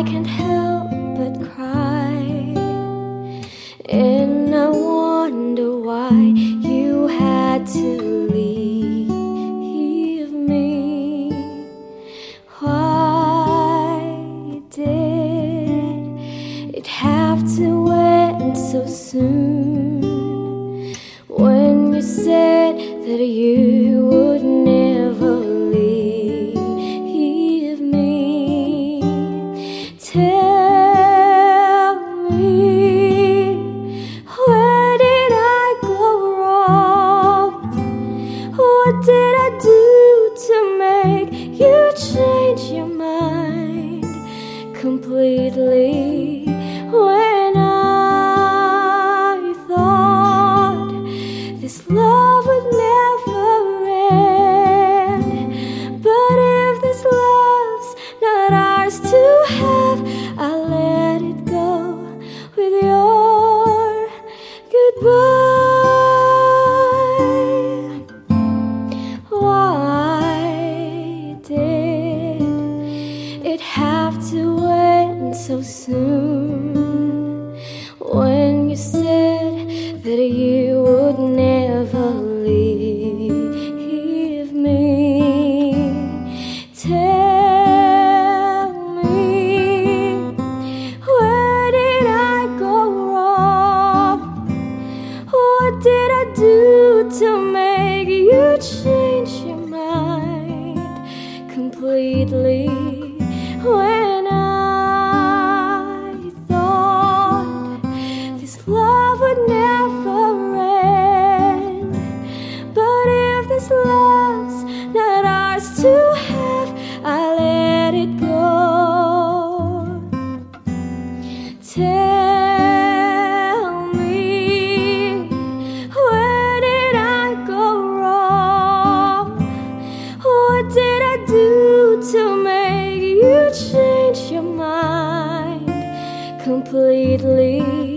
can't help but cry, and I wonder why you had to leave me. Why did it have to end so soon? When you said that you would never leave me, tell me, where did I go wrong? What did I do to make you change your mind completely? When I thought this love would never end, but if this love's not ours to have, I'll let it go with your goodbye. Why did it have to end so soon? When you said that you would never leave me, tell me, where did I go wrong? What did I do to make you change your mind completely? When I thought this love would never end, but if this love's not ours to have, I let it go. Tell me, where did I go wrong? What did I do to make you change your mind completely?